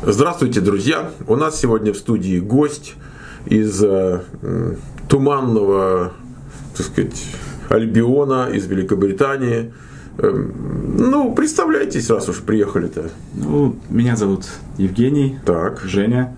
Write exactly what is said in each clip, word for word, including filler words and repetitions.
Здравствуйте, друзья! У нас сегодня в студии гость из э, туманного, так сказать, Альбиона, из Великобритании. Э, ну, представляйтесь, раз уж приехали-то. Ну, меня зовут Евгений, так. Женя.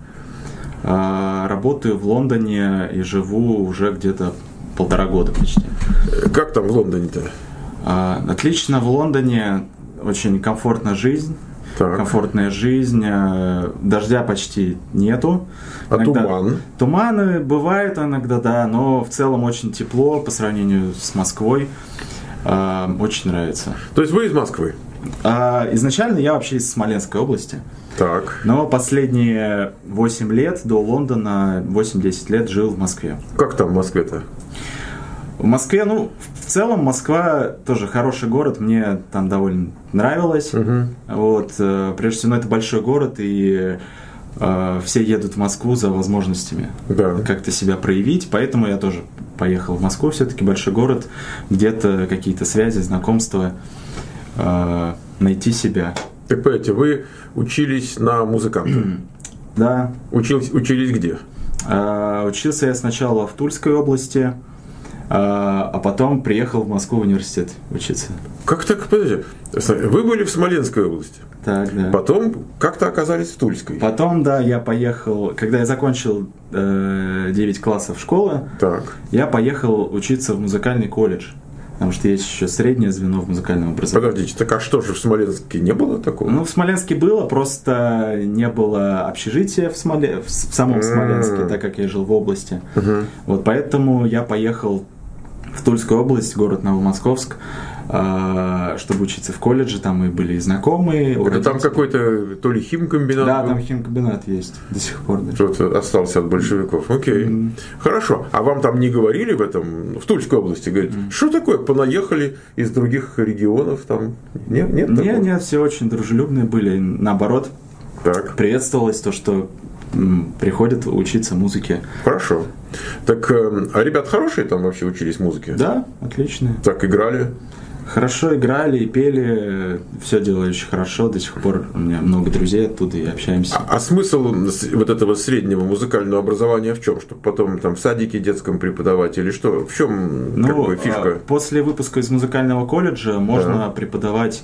А, работаю в Лондоне и живу уже где-то полтора года почти. Как там в Лондоне-то? А, отлично в Лондоне, очень комфортная жизнь. Так. Комфортная жизнь, дождя почти нету. А иногда... туман? Туманы бывают иногда, да, но в целом очень тепло по сравнению с Москвой. Очень нравится. То есть вы из Москвы? А, изначально я вообще из Смоленской области. Так. Но последние восемь лет до Лондона, восемь-десять лет жил в Москве. Как там в Москве-то? В Москве, ну, в целом Москва тоже хороший город, мне там довольно нравилось. Угу. Вот, прежде всего, это большой город, и э, все едут в Москву за возможностями да. как-то себя проявить, поэтому я тоже поехал в Москву, все-таки большой город, где-то какие-то связи, знакомства, э, найти себя. Так, понимаете, вы учились на музыканта? Да. Учились, учились где? Э, учился я сначала в Тульской области, а потом приехал в Москву в университет учиться. Как так? Подожди. Вы были в Смоленской области. Так, да. Потом как-то оказались в Тульской. Потом, да, я поехал, когда я закончил э, девять классов школы, так. я поехал учиться в музыкальный колледж. Потому что есть еще среднее звено в музыкальном образовании. Подождите, так а что же в Смоленске не было такого? Ну, в Смоленске было, просто не было общежития в, Смоле... в самом Смоленске, так как я жил в области. Uh-huh. Вот поэтому я поехал в Тульскую область, город Новомосковск, чтобы учиться в колледже, там и были знакомые. Это там какой-то то ли химкомбинат? Да, был? там химкомбинат есть до сих пор. Что-то остался от большевиков. Окей. Mm-hmm. Хорошо. А вам там не говорили в этом, в Тульской области, говорят, mm-hmm. что такое, понаехали из других регионов там? Нет, нет такого? Нет, нет, все очень дружелюбные были, наоборот. Так. Приветствовалось то, что м, приходят учиться музыке. Хорошо. Так, а ребят хорошие там вообще учились музыке? Да, отличные. Так, играли? Хорошо играли и пели, все делали очень хорошо, до сих пор у меня много друзей оттуда и общаемся. А, а смысл вот этого среднего музыкального образования в чем? Чтобы потом там в садике детском преподавать или что? В чем ну, как бы фишка? После выпуска из музыкального колледжа можно да. преподавать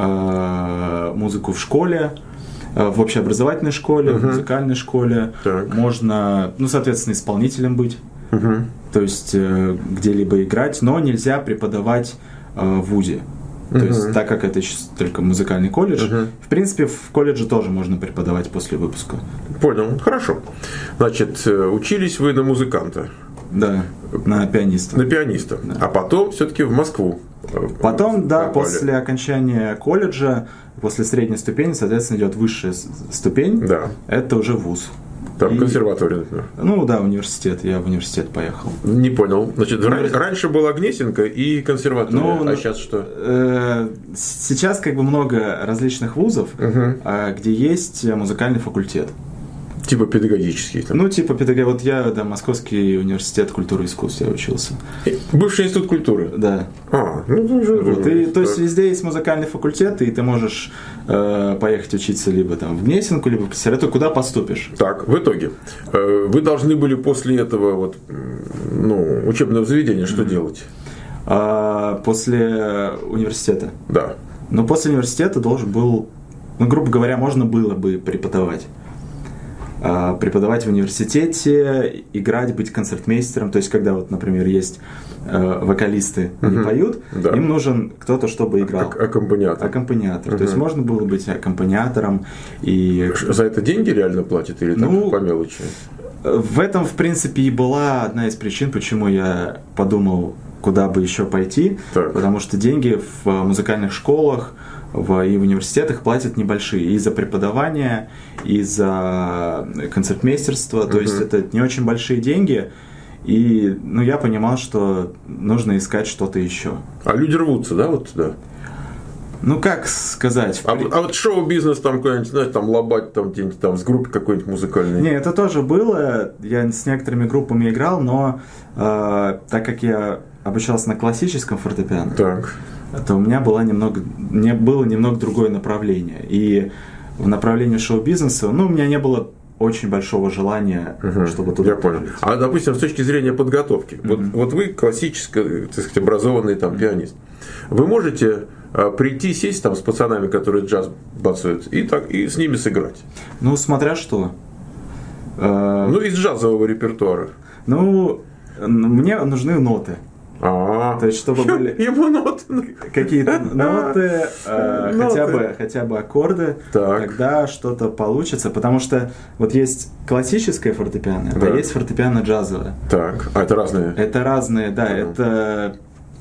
э, музыку в школе, в общеобразовательной школе, uh-huh. в музыкальной школе. Так. Можно, ну, соответственно, исполнителем быть, uh-huh. то есть э, где-либо играть, но нельзя преподавать в вузе. То uh-huh. есть, так как это сейчас только музыкальный колледж, uh-huh. в принципе, в колледже тоже можно преподавать после выпуска. Понял, хорошо. Значит, учились вы на музыканта? Да, на пианиста. На пианиста. Да. А потом все-таки в Москву. Потом, да, попали. После окончания колледжа, после средней ступени, соответственно, идет высшая ступень. Да. Это уже вуз. Там и... консерватория, например. Ну да, университет. Я в университет поехал. Не понял. Значит, Универ... раньше была Гнесинка и консерватория, ну, а сейчас что? Э, сейчас как бы много различных вузов, угу. где есть музыкальный факультет. Типа педагогический? Там. Ну, типа педагог. Вот я, да, Московский университет культуры и искусств, я учился. Бывший институт культуры? Да. А, ну, уже, вот, и, то есть везде есть музыкальный факультет, и ты можешь э, поехать учиться либо там в Гнесинку, либо в консерваторию, куда поступишь. Так, в итоге, э, вы должны были после этого вот, ну, учебного заведения что mm-hmm. делать? А, после университета? Да. Ну, после университета должен был, ну, грубо говоря, можно было бы преподавать. Преподавать в университете, играть, быть концертмейстером. То есть, когда, вот, например, есть э, вокалисты, они uh-huh. поют, да. им нужен кто-то, чтобы играл. А- аккомпаниатор. Аккомпаниатор. Uh-huh. То есть, можно было быть аккомпаниатором. И... За это деньги реально платят или так ну, по мелочи? В этом, в принципе, и была одна из причин, почему я подумал, куда бы еще пойти. Так. Потому что деньги в музыкальных школах в, и в университетах платят небольшие и за преподавание, и за концертмейстерство, uh-huh. то есть это не очень большие деньги, и ну, я понимал, что нужно искать что-то еще. А люди рвутся, да, вот туда? Ну, как сказать? А, а вот шоу-бизнес там какой-нибудь, знаешь, там лобать там где-нибудь там с группой какой-нибудь музыкальной? Не, это тоже было, я с некоторыми группами играл, но э, так как я обучался на классическом фортепиано, так. то у меня было немного, не, было немного другое направление. И в направлении шоу-бизнеса, ну, у меня не было очень большого желания, угу, чтобы туда... Я понял. А, допустим, с точки зрения подготовки, угу. вот, вот вы классический, так сказать, образованный там пианист, вы можете а, прийти, сесть там с пацанами, которые джаз бацают, и, так, и с ними сыграть? Ну, смотря что. Ну, из джазового репертуара. Ну, мне нужны ноты. А, то есть, чтобы были ему ноты, какие-то ноты, э, ноты. Хотя бы, хотя бы аккорды, так. Тогда что-то получится, потому что вот есть классическое фортепиано, да. А есть фортепиано джазовое. Так, а это разные? Это разные, да, uh-huh. это,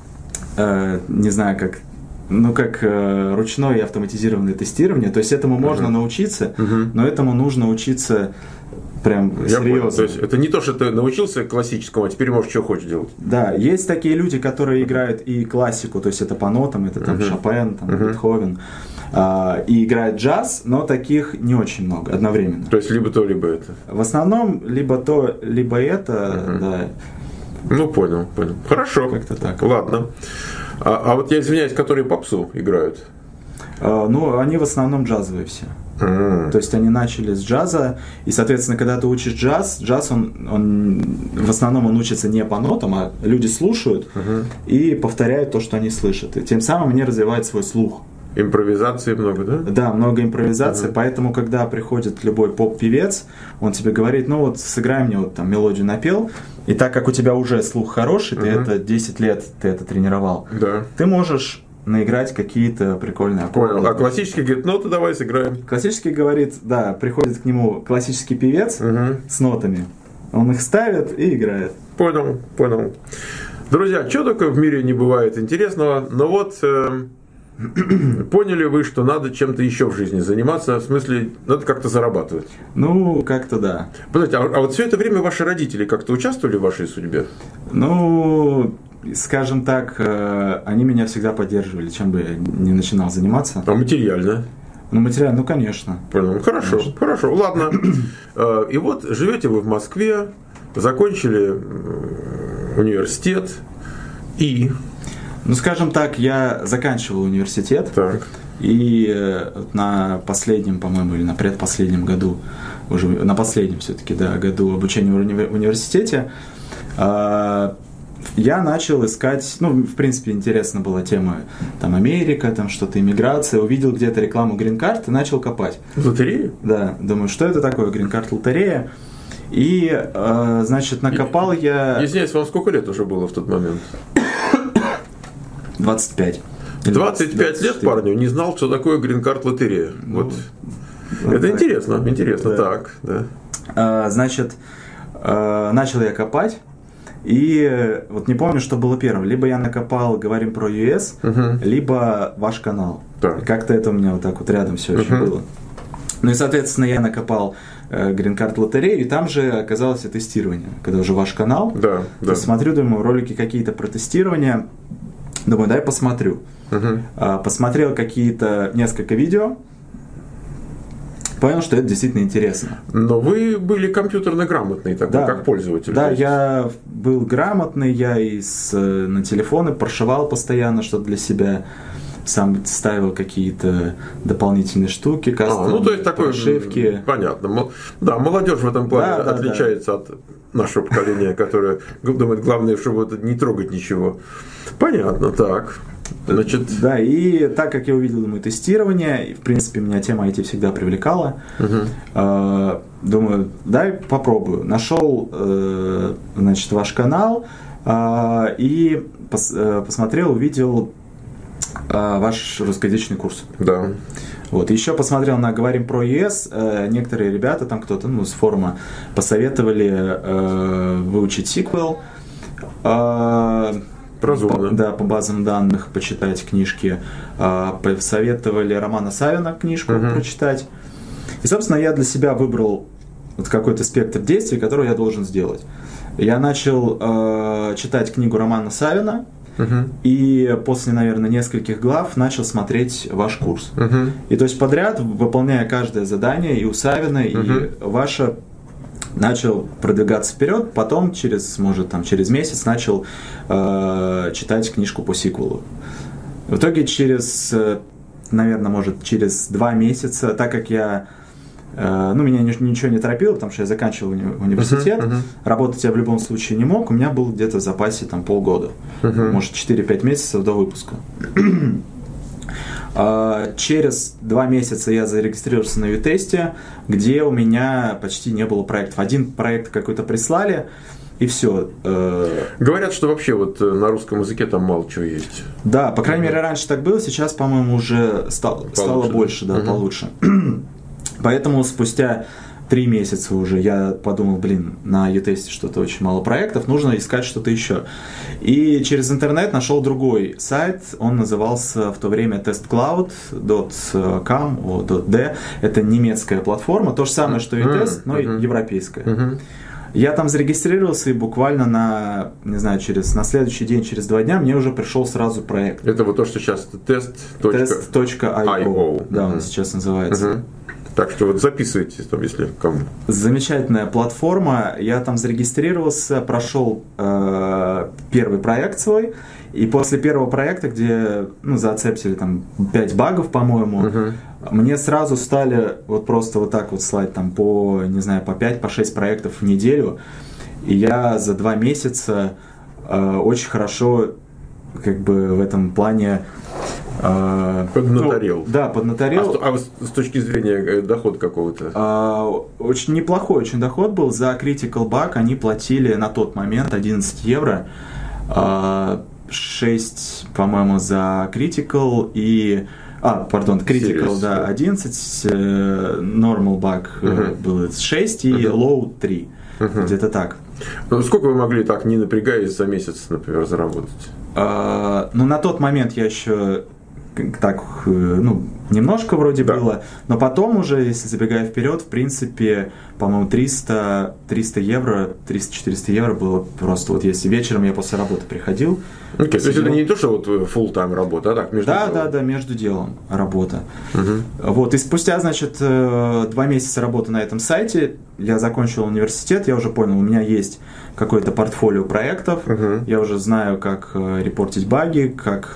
э, не знаю, как, ну, как э, ручное и автоматизированное тестирование, то есть этому uh-huh. можно научиться, uh-huh. но этому нужно учиться прям я серьезно. Понял. То есть это не то, что ты научился классическому, а теперь можешь что хочешь делать. Да, есть такие люди, которые играют и классику, то есть это по нотам, это там uh-huh. Шопен, там uh-huh. Бетховен, а, и играют джаз, но таких не очень много одновременно. То есть либо то, либо это. В основном либо то, либо это, uh-huh. да. Ну понял, понял. Хорошо. Как-то так. Ладно. А, а вот я извиняюсь, которые попсу играют? А, ну, они в основном джазовые все. Mm. То есть они начали с джаза, и, соответственно, когда ты учишь джаз, джаз, он, он в основном он учится не по нотам, а люди слушают uh-huh. и повторяют то, что они слышат. И тем самым они развивают свой слух. Импровизации много, да? Да, много импровизации, uh-huh. поэтому, когда приходит любой поп-певец, он тебе говорит, ну вот, сыграй мне вот там мелодию напел, и так как у тебя уже слух хороший, uh-huh. ты это десять лет ты это тренировал, да. ты можешь наиграть какие-то прикольные аккорды. Понял. А классический говорит, ну ты давай сыграем. Классический говорит, да, приходит к нему классический певец uh-huh. с нотами, он их ставит и играет. Понял, понял. Друзья, что только в мире не бывает интересного, но вот э, поняли вы, что надо чем-то еще в жизни заниматься, в смысле, надо как-то зарабатывать. Ну, как-то да. Подождите, а, а вот все это время ваши родители как-то участвовали в вашей судьбе? Ну... Скажем так, они меня всегда поддерживали, чем бы я ни начинал заниматься. А материально? Ну, материально, ну, конечно. Понял. Хорошо, конечно. Хорошо, ладно. И вот живете вы в Москве, закончили университет и... Ну, скажем так, я заканчивал университет. Так. И на последнем, по-моему, или на предпоследнем году, уже на последнем все-таки, да, году обучения в университете, я начал искать, ну, в принципе, интересна была тема, там, Америка, там, что-то, иммиграция, увидел где-то рекламу Green Card и начал копать. Лотерею? Да, думаю, что это такое, Green Card лотерея, и, э, значит, накопал и, я... Извиняюсь, вам сколько лет уже было в тот момент? двадцать пять. двадцать пять лет парню не знал, что такое Green Card лотерея. Ну, вот. Вот это так. интересно, интересно, да. Так, да. А, значит, а, начал я копать. И вот не помню, что было первым. Либо я накопал «Говорим про ю эс», uh-huh. либо ваш канал. Так. Как-то это у меня вот так вот рядом все uh-huh. еще было. Ну и, соответственно, я накопал э, Green Card лотерею, и там же оказалось и тестирование. Когда уже ваш канал, да, да. смотрю, думаю, ролики какие-то про тестирование. Думаю, дай посмотрю. Uh-huh. А, посмотрел какие-то, несколько видео. Понял, что это действительно интересно. Но вы были компьютерно грамотный, такой, да. как пользователь. Да, я был грамотный, я и с, на телефоны прошивал постоянно что-то для себя, сам ставил какие-то дополнительные штуки, кастом, а, ну, то есть такой, прошивки. Понятно. Да, молодежь в этом плане да, отличается да, да. от нашего поколения, которое думает, главное, чтобы не трогать ничего. Понятно, так. Значит... Да, и так как я увидел, думаю, тестирование, и, в принципе, меня тема ай ти всегда привлекала, uh-huh. э, думаю, дай попробую. Нашел, э, значит, ваш канал э, и пос, э, посмотрел, увидел э, ваш русскоязычный курс. Да. Вот, еще посмотрел на «Говорим про ю эс», э, некоторые ребята, там кто-то, ну, с форума, посоветовали э, выучить сиквел, э, Разумно. По, да, по базам данных почитать книжки. Посоветовали Романа Савина книжку uh-huh. прочитать. И, собственно, я для себя выбрал вот какой-то спектр действий, который я должен сделать. Я начал э, читать книгу Романа Савина, uh-huh. и после, наверное, нескольких глав начал смотреть ваш курс. Uh-huh. И то есть подряд, выполняя каждое задание и у Савина, uh-huh. и ваше, начал продвигаться вперед, потом через, может, там, через месяц начал э, читать книжку по сиквелу. В итоге через э, наверное, может, через два месяца, так как я, э, ну, меня ничего не торопило, потому что я заканчивал уни- университет, uh-huh, uh-huh. работать я в любом случае не мог, у меня было где-то в запасе там полгода, uh-huh. может, четыре-пять месяцев до выпуска. Через два месяца я зарегистрировался на ю-тесте, где у меня почти не было проектов. Один проект какой-то прислали, и все. Говорят, что вообще вот на русском языке там мало чего есть. Да, по крайней мере, раньше так было, сейчас, по-моему, уже стало, стало больше, да, угу. получше. Поэтому спустя три месяца уже я подумал, блин, на ю-тесте что-то очень мало проектов, нужно искать что-то еще. И через интернет нашел другой сайт, он назывался в то время testcloud точка ком, о, .d, это немецкая платформа, то же самое, что ю-тест, но uh-huh. европейская. Uh-huh. Я там зарегистрировался, и буквально на, не знаю, через, на следующий день, через два дня мне уже пришел сразу проект. Это вот то, что сейчас тест точка ай о. Да, он сейчас называется. Uh-huh. Так что вот записывайте, там, если кому. Замечательная платформа. Я там зарегистрировался, прошел э, первый проект свой. И после первого проекта, где ну, заацептили там пять багов, по-моему, uh-huh. мне сразу стали вот просто вот так вот слать там по, не знаю, по пять, по шесть проектов в неделю. И я за два месяца э, очень хорошо как бы в этом плане поднаторел. Ну, да, поднаторел. А, а с точки зрения дохода какого-то? А, очень неплохой очень доход был. За Critical Bug они платили на тот момент одиннадцать евро. А, шесть, по-моему, за Critical и... А, пардон, Critical, Serious, да, одиннадцать, Normal Bug uh-huh. было шесть и uh-huh. Low три. Uh-huh. Где-то так. Ну, сколько вы могли так, не напрягаясь, за месяц, например, заработать? А, ну, на тот момент я еще... так, ну, немножко вроде да. было, но потом уже, если забегая вперед, в принципе, по-моему, триста, триста евро, триста-четыреста евро было просто вот если вечером я после работы приходил. Okay, то есть это не то, что вот full-time работа, а так, между да, делом? Да, да, между делом работа. Uh-huh. Вот, и спустя, значит, два месяца работы на этом сайте, я закончил университет, я уже понял, у меня есть какое-то портфолио проектов, uh-huh. я уже знаю, как репортить баги, как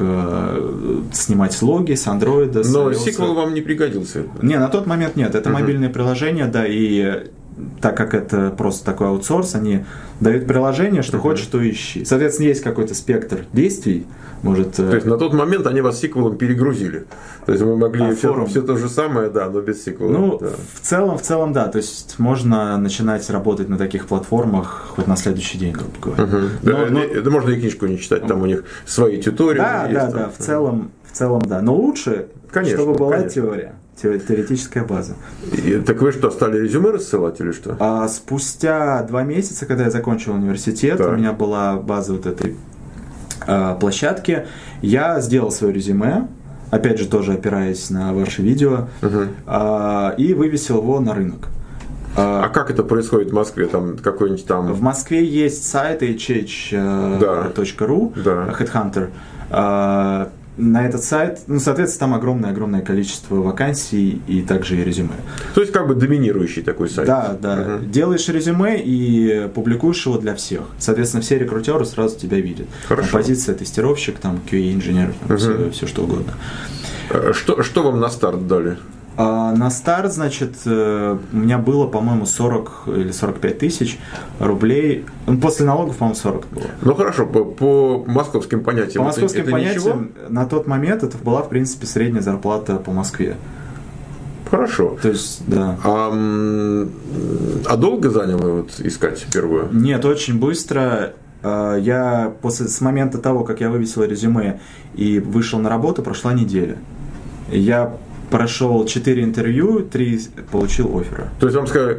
снимать логи с андроида. Но сиквел вам не пригодился? Не, на тот момент нет, это uh-huh. мобильное приложение, да, и так как это просто такой аутсорс, они дают приложение, что uh-huh. хочешь, то ищи. Соответственно, есть какой-то спектр действий. Может, то есть на тот момент они вас сиквелом перегрузили. То есть вы могли а, все, все то же самое, да, но без сиквела. Ну, да. в целом, в целом, да. То есть можно начинать работать на таких платформах хоть на следующий день, грубо говоря. Uh-huh. Но, да, но... Это можно и книжку не читать, там у них свои тьюториалы. Да, есть, да, там. да. В целом, в целом, да. Но лучше, конечно, чтобы была конечно. теория. Теоретическая база. И, так вы что, стали резюме рассылать или что? А, спустя два месяца, когда я закончил университет, так. у меня была база вот этой а, площадки, я сделал свое резюме, опять же тоже опираясь на ваши видео, uh-huh. а, и вывесил его на рынок. А, а как это происходит в Москве? Там какой-нибудь там... В Москве есть сайт эйч эйч точка ру, да. Headhunter. А, на этот сайт, ну, соответственно, там огромное-огромное количество вакансий и также и резюме. То есть, как бы доминирующий такой сайт. Да, да. Uh-huh. Делаешь резюме и публикуешь его для всех. Соответственно, все рекрутеры сразу тебя видят. Хорошо. Там позиция тестировщик, там кью эй-инженер, там uh-huh. все, все что угодно. Что, что вам на старт дали? А, на старт, значит, у меня было, по-моему, сорок или сорок пять тысяч рублей. После налогов, по-моему, сорок было. Ну хорошо, по, по московским понятиям. По московским это, это понятиям, ничего? На тот момент это была, в принципе, средняя зарплата по Москве. Хорошо. То есть, да. А, а долго заняло вот искать первую? Нет, очень быстро. Я после, с момента того, как я вывесил резюме и вышел на работу, прошла неделя. Я прошел четыре интервью, три получил оффера. То есть вам сказали,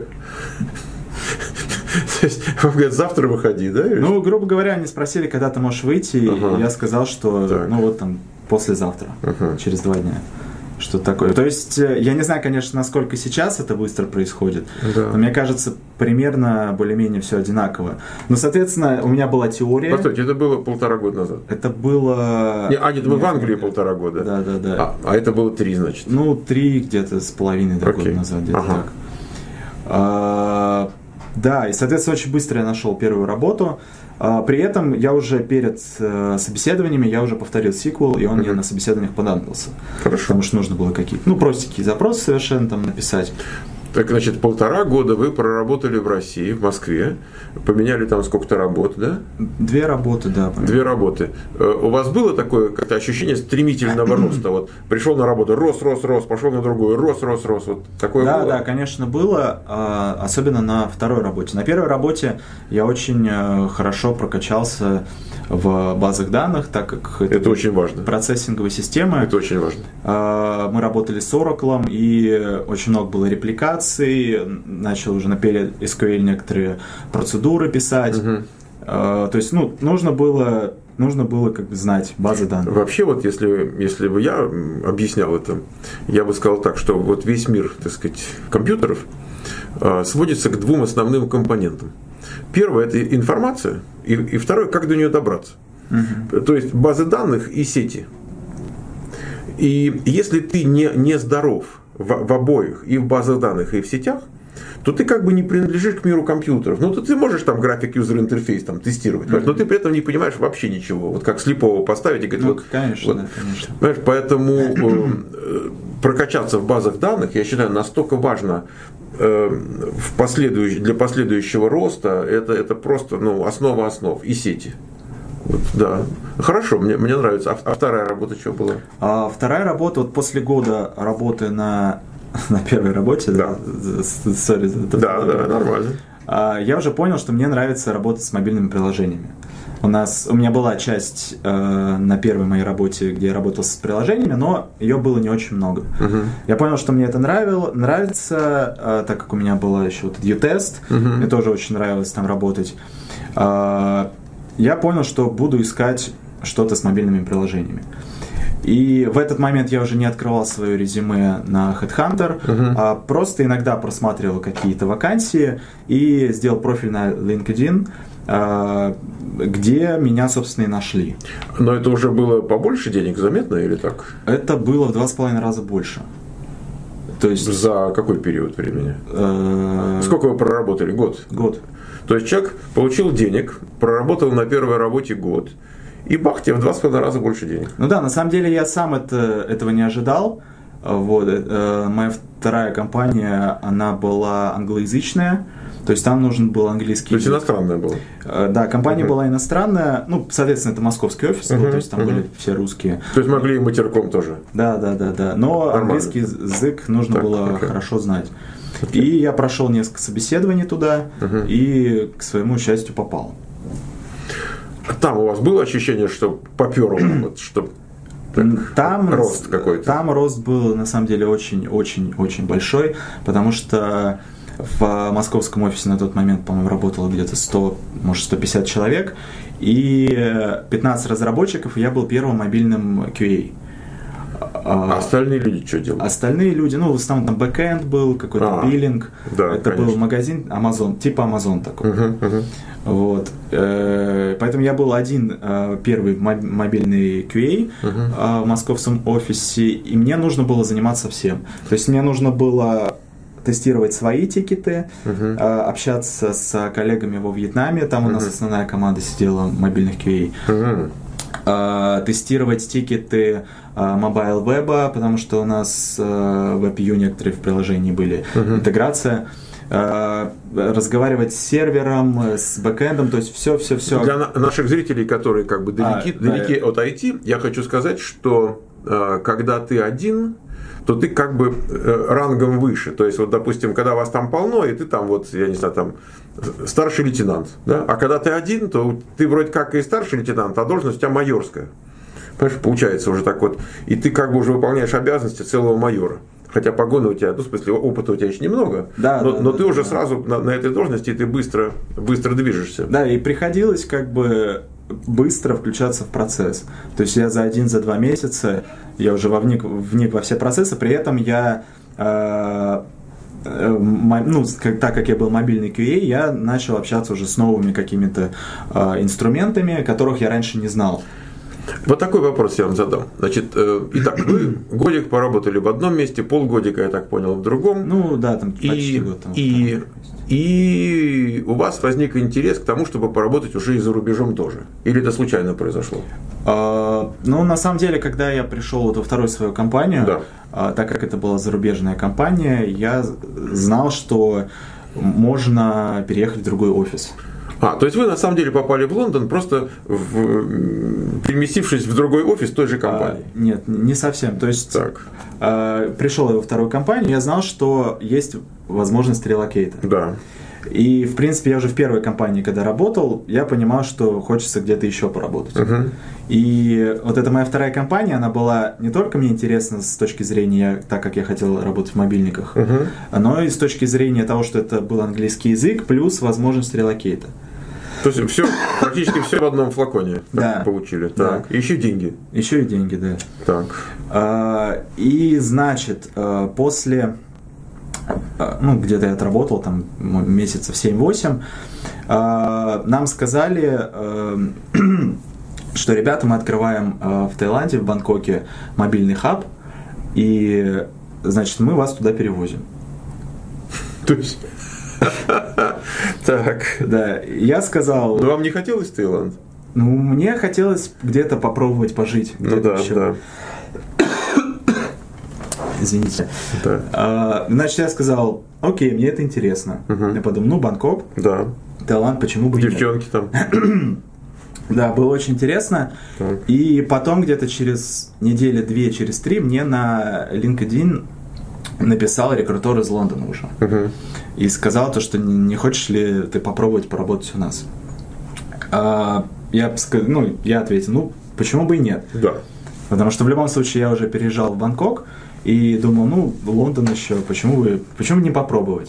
то есть вам говорят, завтра выходи, да? Ну, грубо говоря, они спросили, когда ты можешь выйти, и я сказал, что ну вот там послезавтра, через два дня. Что такое. То есть, я не знаю, конечно, насколько сейчас это быстро происходит, да. но мне кажется, примерно более-менее все одинаково. Но, соответственно, у меня была теория. Постойте, это было полтора года назад? Это было... Не, а, нет, вы в Англии полтора года? Да, да, да. А, а это было три, значит? Ну, три где-то с половиной да, года назад, где-то ага. так. А, Да, и, соответственно, очень быстро я нашел первую работу. При этом я уже перед собеседованиями, я уже повторил сиквел, и он uh-huh. мне на собеседованиях понадобился. Хорошо. Потому что нужно было какие-то, ну, простенькие запросы совершенно там написать. Так, значит, полтора года вы проработали в России, в Москве, поменяли там сколько-то работ, да? Две работы, да. Поменяли. Две работы. У вас было такое как-то ощущение стремительного роста? Вот пришел на работу, рос, рос, рос, пошел на другую, рос, рос, рос. Вот такое да, было? Да, конечно, было, особенно на второй работе. На первой работе я очень хорошо прокачался в базах данных, так как это, это очень важно. Процессинговые системы. Это очень важно. Мы работали с Oracle, и очень много было репликаций, начал уже на пи эс кью эль некоторые процедуры писать. Угу. То есть, ну, нужно было, нужно было как бы знать базы данных. Вообще, вот если, если бы я объяснял это, я бы сказал так, что вот весь мир, так сказать, компьютеров сводится к двум основным компонентам. Первое – это информация, и, и второе – как до нее добраться. Uh-huh. То есть базы данных и сети. И если ты не, не здоров в, в обоих, и в базах данных, и в сетях, то ты как бы не принадлежишь к миру компьютеров. Ну, то ты можешь там график user interface там, тестировать, uh-huh. но ты при этом не понимаешь вообще ничего. Вот как слепого поставить и говорить, ну, вот, конечно, вот, да, конечно. Понимаешь, поэтому э, прокачаться в базах данных, я считаю, настолько важно в последующ... для последующего роста. Это, это просто ну, основа основ и сети. Вот, да. Хорошо, мне, мне нравится. А, а вторая работа что была? А вторая работа, вот после года работы на, на первой работе, да, да, sorry, да, да, да, нормально. Я уже понял, что мне нравится работать с мобильными приложениями. У нас, у меня была часть э, на первой моей работе, где я работал с приложениями, но ее было не очень много. Uh-huh. Я понял, что мне это нравило, нравится, э, так как у меня была еще вот U-тест, uh-huh. мне тоже очень нравилось там работать. Э, я понял, что буду искать что-то с мобильными приложениями. И в этот момент я уже не открывал свое резюме на HeadHunter, uh-huh. а просто иногда просматривал какие-то вакансии и сделал профиль на LinkedIn, где меня, собственно, и нашли. Но это уже было побольше денег заметно или так? Это было в два с половиной раза больше. То есть... За какой период времени? Сколько вы проработали? Год? Год. То есть человек получил денег, проработал на первой работе год, и бах, тебе в два с половиной раза больше денег. Ну да, на самом деле я сам это, этого не ожидал. Вот. Моя вторая компания, она была англоязычная. То есть там нужен был английский. То есть иностранная была? Да, компания uh-huh. была иностранная. Ну, соответственно, это московский офис был, uh-huh. то есть там uh-huh. были все русские. То есть могли и матерком тоже? Да, да, да, да. Но нормально. Английский язык нужно так, было okay. хорошо знать. Okay. И я прошел несколько собеседований туда uh-huh. и, к своему счастью, попал. Там у вас было ощущение, что попёрло, вот, что там рост какой-то? Там рост был, на самом деле, очень-очень-очень большой, потому что в московском офисе на тот момент, по-моему, работало где-то сто, может, сто пятьдесят человек, и пятнадцать разработчиков, и я был первым мобильным кью эй. А остальные люди что делали? Остальные люди, ну, в основном там бэкэнд был, какой-то а, биллинг. Да, это конечно. был магазин Amazon, типа Amazon такой. Uh-huh, uh-huh. Вот. Поэтому я был один первый мобильный кью эй uh-huh. в московском офисе, и мне нужно было заниматься всем. То есть мне нужно было тестировать свои тикеты, uh-huh. общаться с коллегами во Вьетнаме, там uh-huh. у нас основная команда сидела мобильных кью эй. Uh-huh. Тестировать тикеты мобайл веба, потому что у нас в эй пи ю некоторые в приложении были, uh-huh. интеграция. Разговаривать с сервером, с бэкэндом, то есть все, все, все. Для наших зрителей, которые как бы далеки, а, далеки да. от ай ти, я хочу сказать, что когда ты один, то ты как бы рангом выше. То есть, вот, допустим, когда вас там полно, и ты там, вот, я не знаю, там, старший лейтенант, да? А когда ты один, то ты вроде как и старший лейтенант, а должность у тебя майорская. Понимаешь, получается уже так вот. И ты как бы уже выполняешь обязанности целого майора. Хотя погоны у тебя, ну, в смысле, опыта у тебя еще немного, да, но, да, но да, ты да, уже да. сразу на, на этой должности, и ты быстро, быстро движешься. Да, и приходилось как бы быстро включаться в процесс. То есть я за один, за два месяца, я уже вовник, вник во все процессы, при этом я, э, э, ну, как, так как я был мобильный кью эй, я начал общаться уже с новыми какими-то э, инструментами, которых я раньше не знал. Вот такой вопрос я вам задам. Значит, э, итак, вы годик поработали в одном месте, полгодика, я так понял, в другом. Ну да, там почти и, год. Там, и и у вас возник интерес к тому, чтобы поработать уже и за рубежом тоже? Или это случайно произошло? А, ну, на самом деле, когда я пришел вот во вторую свою компанию, да. а, так как это была зарубежная компания, я знал, что можно переехать в другой офис. А, то есть вы на самом деле попали в Лондон, просто в, переместившись в другой офис той же компании? А, нет, не совсем. То есть так. А, пришел я во вторую компанию, я знал, что есть возможность релокейта. Да. И, в принципе, я уже в первой компании, когда работал, я понимал, что хочется где-то еще поработать. Uh-huh. И вот эта моя вторая компания, она была не только мне интересна с точки зрения, так как я хотел работать в мобильниках, uh-huh. но и с точки зрения того, что это был английский язык, плюс возможность релокейта. То есть все, практически все в одном флаконе да. получили. Да. Так. Еще деньги. Еще и деньги, да. Так. А, и, значит, после... ну, где-то я отработал там месяцев семь-восемь, нам сказали, что, ребята, мы открываем в Таиланде, в Бангкоке мобильный хаб, и, значит, мы вас туда перевозим. То есть... Так. Да, я сказал... Но вам не хотелось в Таиланд? Ну, мне хотелось где-то попробовать пожить. Ну да, еще. Да. Извините. Да. А, значит, я сказал, окей, мне это интересно. Угу. Я подумал, ну, Бангкок, да. Таиланд, почему бы и нет? Девчонки там. Да, было очень интересно. Так. И потом где-то через недели две, через три мне на LinkedIn написал рекрутер из Лондона уже. Угу. И сказал то, что не, не хочешь ли ты попробовать поработать у нас. А, я, ну, я ответил, ну, почему бы и нет? Да. Потому что в любом случае я уже переезжал в Бангкок и думал, ну, Лондон еще, почему бы, почему бы не попробовать?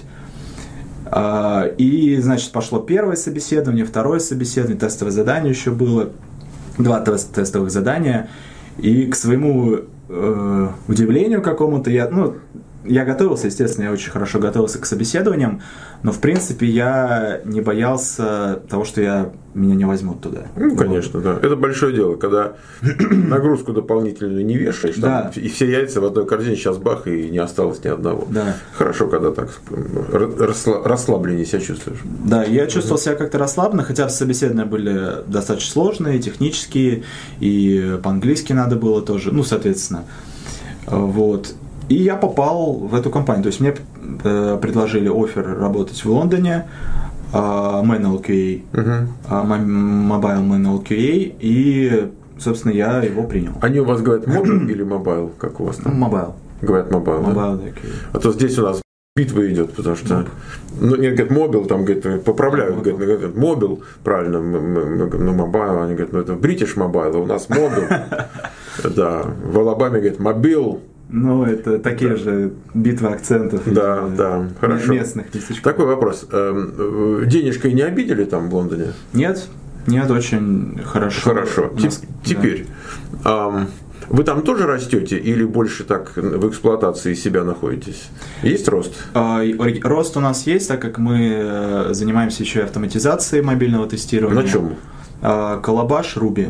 А, и, значит, пошло первое собеседование, второе собеседование, тестовое задание еще было, два тест- тестовых задания. И к своему э, удивлению какому-то, я, ну, я готовился, естественно, я очень хорошо готовился к собеседованиям, но, в принципе, я не боялся того, что я, меня не возьмут туда. Ну, конечно, да. Это большое дело, когда нагрузку дополнительную не вешаешь, да. там, и все яйца в одной корзине, сейчас бах, и не осталось ни одного. Да. Хорошо, когда так расслабленнее себя чувствуешь. Да, я чувствовал себя как-то расслабленно, хотя собеседования были достаточно сложные, технические, и по-английски надо было тоже, ну, соответственно. Вот. И я попал в эту компанию. То есть мне э, предложили оффер работать в Лондоне, э, Мэн эл кью эй, uh-huh. э, Mobile Мэн эл кью эй, и, собственно, я его принял. Они у вас говорят mobile или mobile, как у вас там? Mobile. Говорят mobile, mobile да? Да, а то здесь у нас битва идет, потому что, mm. ну, нет, говорят, мобил, там, говорят, поправляют, говорят, говорят, мобил, правильно, ну, мобайл, они говорят, ну, это British Mobile, а у нас мобил. Да, в Алабаме, говорят, мобил. Ну, это такие да. же битвы акцентов. Да, да, хорошо. Местных местечков. Такой вопрос. Денежкой не обидели там в Лондоне? Нет, нет, очень хорошо. Хорошо. Нас, Теперь, да. Вы там тоже растете или больше так в эксплуатации себя находитесь? Есть рост? Рост у нас есть, так как мы занимаемся еще и автоматизацией мобильного тестирования. На чем? Calabash, Ruby.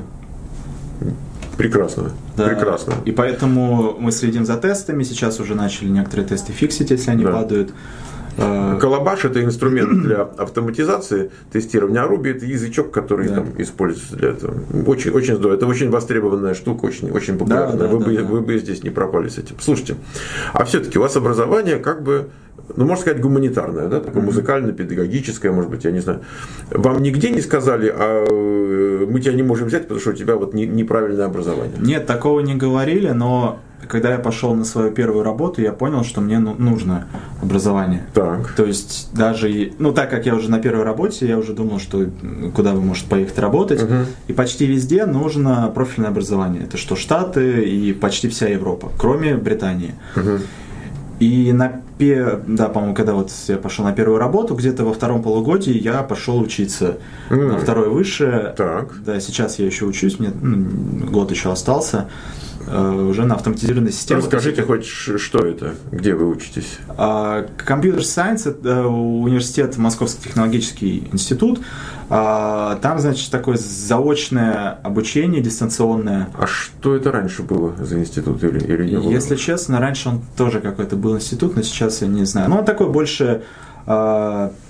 Прекрасно. Да. Прекрасно. И поэтому мы следим за тестами. Сейчас уже начали некоторые тесты фиксить, если они да. падают. Calabash – это инструмент для автоматизации тестирования, а Ruby – это язычок, который да. там используется для этого. Очень, очень здорово. Это очень востребованная штука, очень, очень популярная. Да, да, вы, да, бы, да. вы бы здесь не пропали с этим. Слушайте, а все-таки у вас образование как бы, ну, можно сказать, гуманитарное, да, такое mm-hmm. музыкально-педагогическое, может быть, я не знаю. Вам нигде не сказали, а мы тебя не можем взять, потому что у тебя вот неправильное образование? Нет, такого не говорили, но когда я пошел на свою первую работу, я понял, что мне нужно образование. Так. То есть даже, ну, так как я уже на первой работе, я уже думал, что куда вы можете поехать работать, uh-huh. и почти везде нужно профильное образование. Это что Штаты и почти вся Европа, кроме Британии. Uh-huh. И на да, по-моему, когда вот я пошел на первую работу, где-то во втором полугодии я пошел учиться mm. на второе высшее. Так. Да, сейчас я еще учусь, мне ну, год еще остался. Уже на автоматизированной системе. Расскажите хоть, что это, где вы учитесь? Computer Science, это университет, Московский технологический институт. Там, значит, такое заочное обучение, дистанционное. А что это раньше было за институт или, или не было? Если честно, раньше он тоже какой-то был институт, но сейчас я не знаю. Ну, он такой больше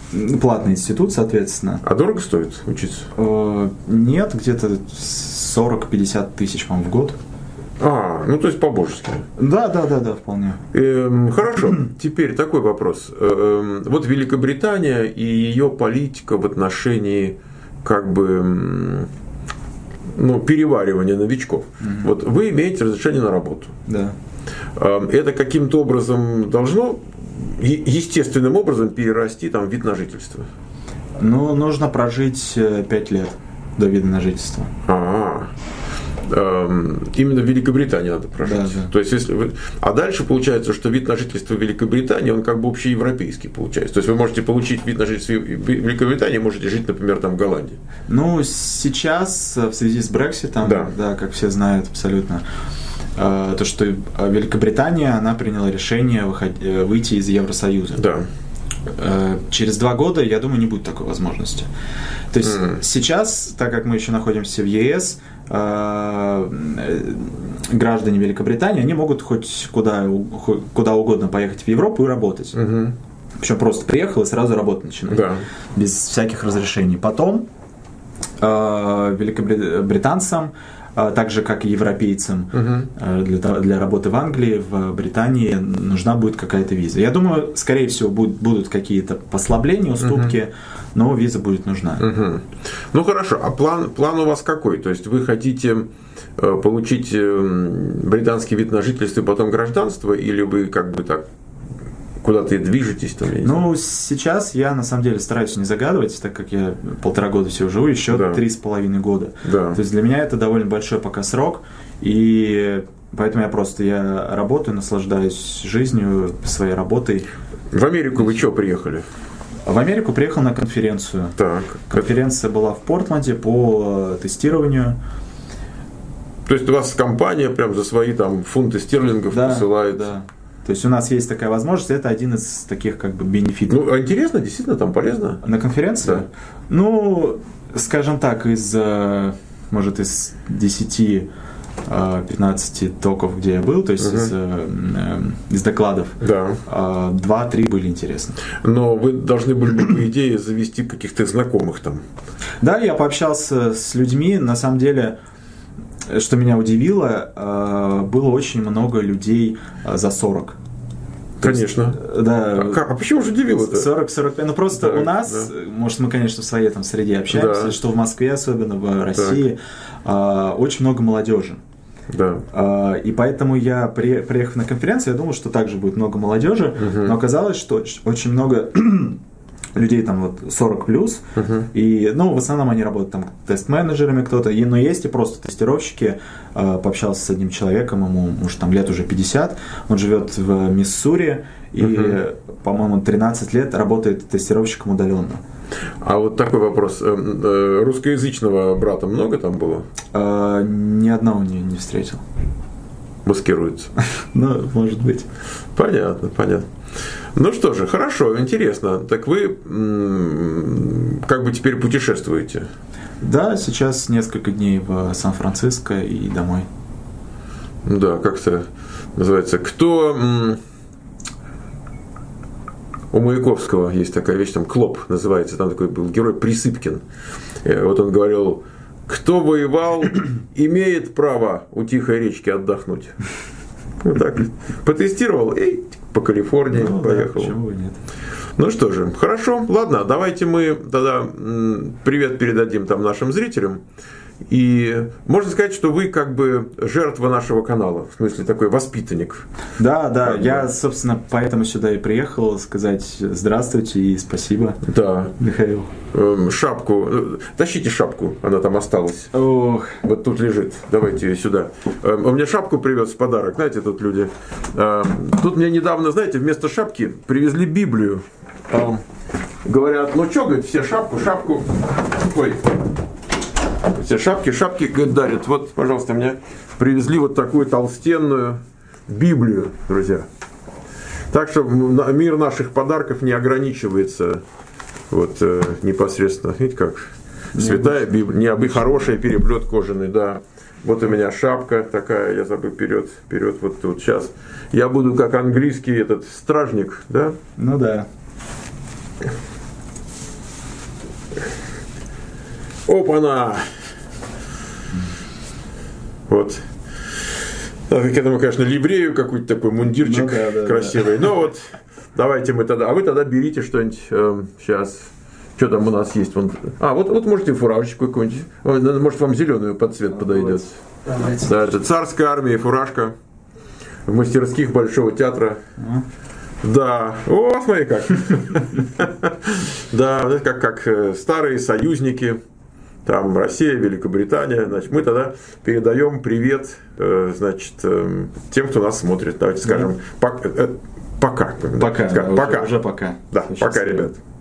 платный институт, соответственно. А дорого стоит учиться? Нет, где-то сорок-пятьдесят тысяч, по-моему, в год. А, ну то есть по-божески. Да, да, да, да, вполне. Эм, хорошо, теперь такой вопрос. Эм, вот Великобритания и ее политика в отношении как бы ну, переваривания новичков. Угу. Вот вы имеете разрешение на работу. Да. Эм, это каким-то образом должно естественным образом перерасти там, в вид на жительство? Ну, нужно прожить пять лет до вида на жительство. А-а-а. Именно в Великобритании надо прожить. Да, да. То есть, если вы... А дальше получается, что вид на жительство в Великобритании, он как бы общеевропейский получается. То есть вы можете получить вид на жительство в Великобритании, можете жить, например, там в Голландии. Ну, сейчас в связи с Брекситом, да. Да, как все знают абсолютно, то, что Великобритания, она приняла решение выйти из Евросоюза. Да. Через два года, я думаю, не будет такой возможности. То есть mm. сейчас, так как мы еще находимся в ЕС, граждане Великобритании, они могут хоть куда, куда угодно поехать в Европу и работать. Mm-hmm. Причем просто приехал и сразу работать начинать. Да. Без всяких разрешений. Потом великобританцам, так же, как и европейцам, uh-huh. для, для работы в Англии, в Британии нужна будет какая-то виза. Я думаю, скорее всего, будут, будут какие-то послабления, уступки, uh-huh. но виза будет нужна. Uh-huh. Ну хорошо, а план, план у вас какой? То есть вы хотите получить британский вид на жительство и потом гражданство, или вы как бы так куда-то движетесь там? Ну, сейчас я на самом деле стараюсь не загадывать, так как я полтора года всего живу, еще да. три с половиной года. Да. То есть для меня это довольно большой пока срок, и поэтому я просто я работаю, наслаждаюсь жизнью, своей работой. В Америку вы что приехали? В Америку приехал на конференцию. Так. Конференция была в Портленде по тестированию. То есть у вас компания прям за свои там фунты стерлингов да, посылает? Да. То есть у нас есть такая возможность, это один из таких как бы бенефитов. Ну, интересно, действительно, там полезно? На конференции? Да. Ну, скажем так, из, может, из десяти-пятнадцати токов, где я был, то есть угу. из, из докладов, да. два-три были интересны. Но вы должны были, по идее, завести каких-то знакомых там. Да, я пообщался с людьми, на самом деле... Что меня удивило, было очень много людей за сорок. Конечно. Есть, да. А, а почему же удивило-то? сорок-сорок пять. Ну просто да, у нас, да. может мы, конечно, в своей там среде общаемся, да. что в Москве, особенно в России, так. очень много молодежи. Да. И поэтому я, приехав на конференцию, я думал, что также будет много молодежи, угу. но оказалось, что очень много... людей там вот сорок плюс, uh-huh. и, ну, в основном они работают там тест-менеджерами кто-то, и, но есть и просто тестировщики. Э, пообщался с одним человеком, ему, может, там лет уже пятьдесят, он живет в Миссури, и, uh-huh. по-моему, тринадцать лет работает тестировщиком удаленно. А вот такой вопрос. Русскоязычного брата много там было? Э, ни одного не, не встретил. Маскируется? Ну, может быть. Понятно, понятно. Ну что же, хорошо, интересно. Так вы как бы теперь путешествуете? Да, сейчас несколько дней в Сан-Франциско и домой. Да, как-то называется. Кто... У Маяковского есть такая вещь, там Клоп называется, там такой был герой Присыпкин. Вот он говорил, кто воевал, имеет право у тихой речки отдохнуть. Вот так. Потестировал и по Калифорнии ну, поехал. Да, почему нет? Ну что же, хорошо, ладно, давайте мы тогда привет передадим там нашим зрителям. И можно сказать, что вы как бы жертва нашего канала, в смысле такой воспитанник. Да, да, как я, бы. собственно, поэтому сюда и приехал сказать здравствуйте и спасибо, да. Михаил. Шапку, тащите шапку, она там осталась. Ох. Вот тут лежит, давайте ее сюда. Он мне шапку привез в подарок, знаете, тут люди. Тут мне недавно, знаете, вместо шапки привезли Библию. Говорят, ну что, говорит, все шапку, шапку. Ой. Все шапки, шапки, говорит, дарят. Вот, пожалуйста, мне привезли вот такую толстенную Библию, друзья. Так что мир наших подарков не ограничивается вот э, непосредственно, видите как, святая Библия, необычная, хорошая, переплет кожаный, да. Вот у меня шапка такая, я забыл, вперед, вперед, вот тут, сейчас. Я буду как английский этот стражник, да? Ну да. Опа-на! Вот. К этому, конечно, ливрею какой-то такой мундирчик ну, да, да, красивый. Да. Ну вот, давайте мы тогда. А вы тогда берите что-нибудь э, сейчас. Что там у нас есть? Вон. А, вот, вот можете фуражечку какую-нибудь. Может, вам зеленую под цвет а, подойдет. Давайте. Да, это царская армия, фуражка. В мастерских Большого театра. А? Да. О, смотри как. Да, как, как старые союзники. Там Россия, Великобритания. Значит, мы тогда передаем привет, значит, тем, кто нас смотрит. Давайте скажем, пока. Пока. Пока. Пока. Уже, уже пока. Да, пока, ребят.